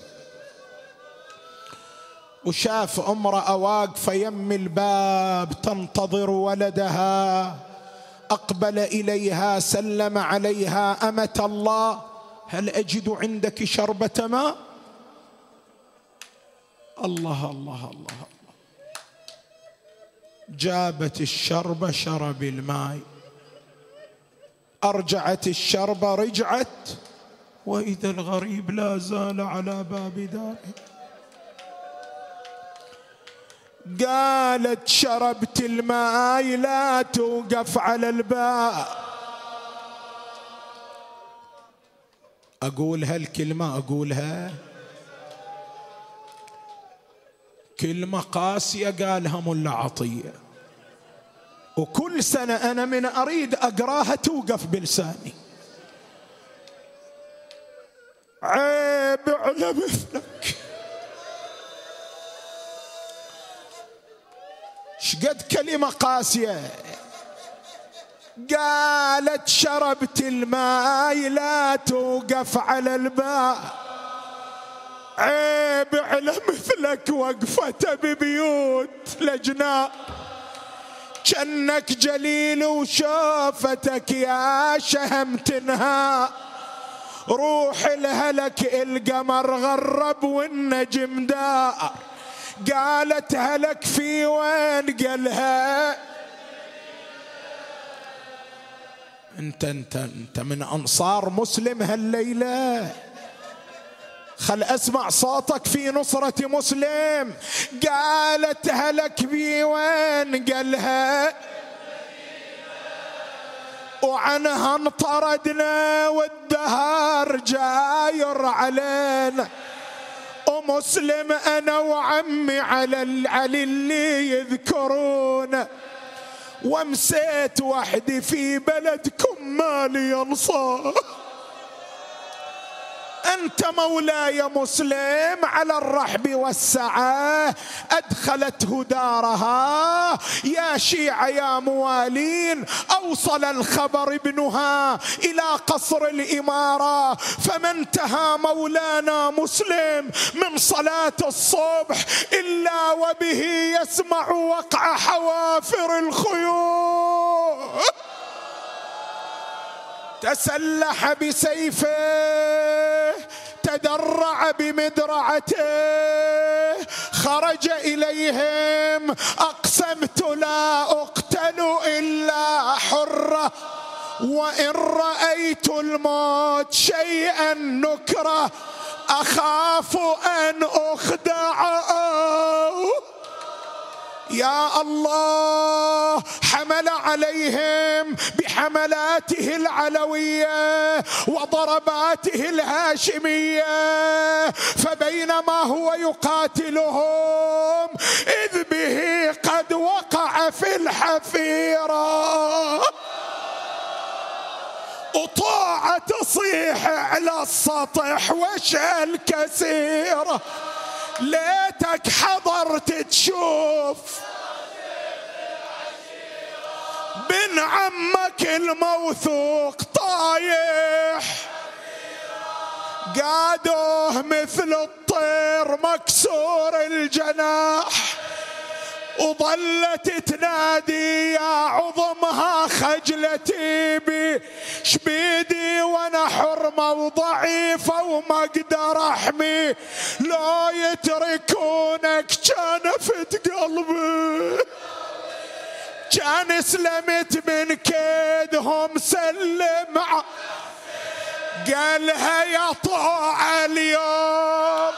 وشاف امرأة واقفة يم الباب تنتظر ولدها، أقبل إليها سلم عليها: أمة الله، هل أجد عندك شربة ماء؟ الله الله الله الله، جابت الشربة، شرب الماء، أرجعت الشربة، رجعت، وإذا الغريب لا زال على باب داره. قالت: شربت الماء، لا توقف على الباب. أقول هالكلمة، أقولها كلمة قاسية قالها ملا عطية، وكل سنة أنا من أريد أقراها توقف بلساني. عيب على مثلك، شقد كلمة قاسية. قالت: شربت الماء، لا توقف على الباب. عيب على مثلك وقفة ببيوت لجناء، جنك جليل وشوفتك يا شهم تنهى. روح الهلك القمر غرب والنجم دار. قالت: هلك في وين؟ قالها: انت انت انت من انصار مسلم هالليله، خل أسمع صوتك في نصرة مسلم. قالت: هلك بي وين؟ قالها: وعنها انطردنا والدهر جاير علينا، ومسلم أنا وعمي على علي اللي يذكرون، ومسيت وحدي في بلدكم مالي انصار. أنت مولاي مسلم على الرحب والسعة أدخلته دارها، يا شيعة يا موالين. أوصل الخبر ابنها إلى قصر الإمارة، فما انتهى مولانا مسلم من صلاة الصبح إلا وبه يسمع وقع حوافر الخيول. تسلح بسيفه، تدرع بمدرعته، خرج إليهم أقسمت لا أقتل إلا حرة، وإن رأيت الموت شيئا نكره أخاف أن أخدع. يا الله، حمل عليهم بحملاته العلوية وضرباته الهاشمية، فبينما هو يقاتلهم إذ به قد وقع في الحفيرة، وطاعة تصيح على السطح وشال كثيرة. ليتك حضرت تشوف بن عمك الموثوق طايح، قادوه مثل الطير مكسور الجناح، وظلت تنادي يا عظمها خجلتي بشبيدي وانا حرمة وضعيفة وما اقدر احمي، لو يتركونك كان فت قلبي، كان سلمت من كيدهم سلم. قالها يا طاعة اليوم،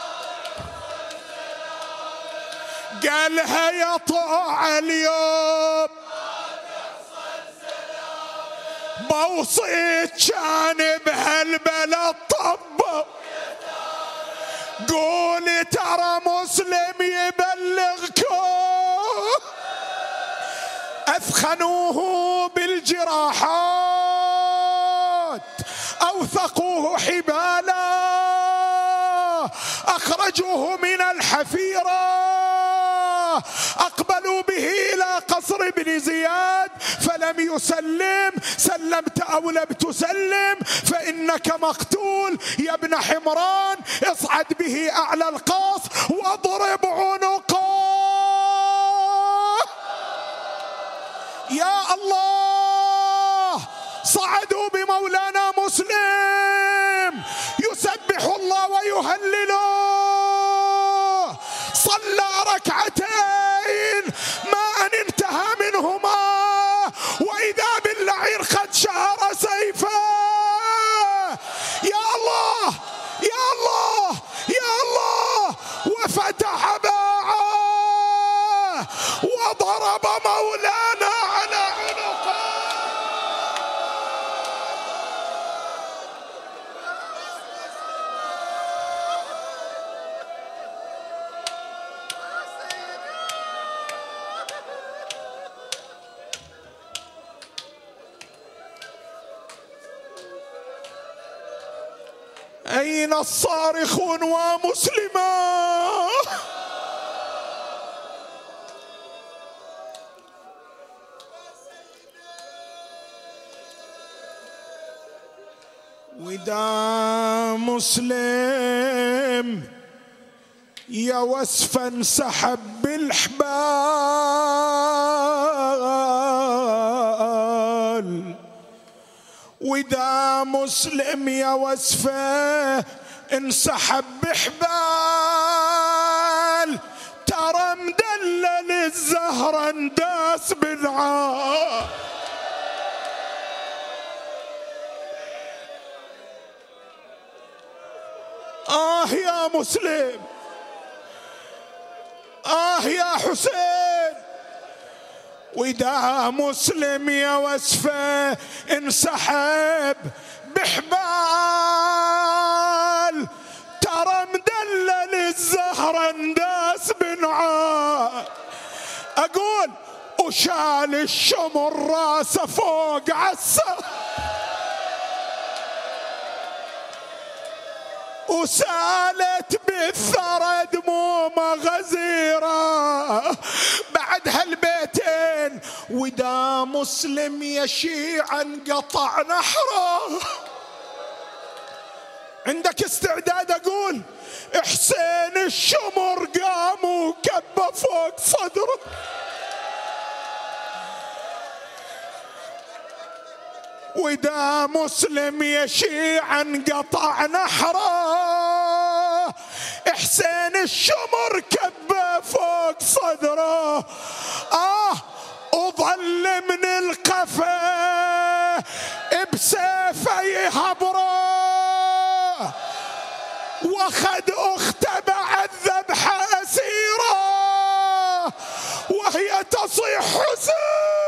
قالها يا طاعة اليوم بوصيت كان بهالبلد طب، قولي ترى مسلم يبلغكم، أثخنوه بالجراحات أوثقوه حبالا، أخرجوه من الحفيرة، أقبلوا به إلى قصر ابن زياد فلم يسلم، سلمت أو لم تسلم فإنك مقتول يا ابن حمران، اصعد به أعلى القصر واضرب عنقه. يا الله، صعدوا بمولانا مسلم يسبح الله ويهلله، صلى ركعتين ما أن انتهى منهما وإذا باللعير قد شهر سيفه. يا الله يا الله يا الله، وفتح باعه وضرب مولانا على عنقه. أين الصارخون ومسلما؟ ودا مسلم يا وسفا سحب بالحبال، ودا مسلم يا وسفه انسحب بحبال، ترى مدلل الزهرة انداس بالعار. آه يا مسلم، آه يا حسين، ودا مسلم يا وسفه انسحب بحبال، ترى مدلل الزهرة انداس بنعال. أقول وشال الشمر راسه فوق عسى، وسالت بالثرى دمومه غزيرة بعد هالبيتين، ودا مسلم يشيعا قطع نحره. عندك استعداد أقول حسين الشمر قام وكبه فوق صدره، ودا مسلم يشيعا قطع نحره، حسين الشمر كبه فوق صدره. آه وظل من القفا بسيفه يهبره، واخذ اخته بعد ذبحه اسيره وهي تصيح حسين